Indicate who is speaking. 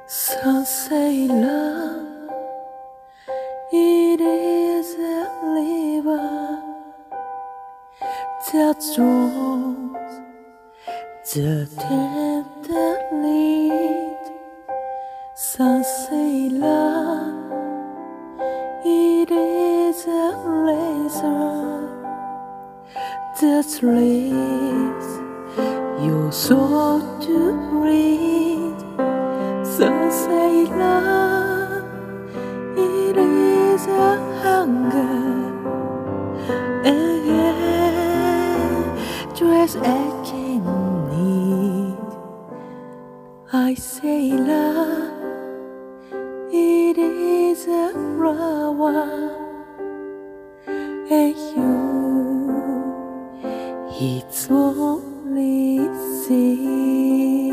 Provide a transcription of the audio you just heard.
Speaker 1: Some say love, it is a river that draws the tender lead. Some say love, it is a razor that leaves your soul to breathe. Some say love, it is a hunger, and dress I can need. I say love, it is a flower, and you, it's only seed.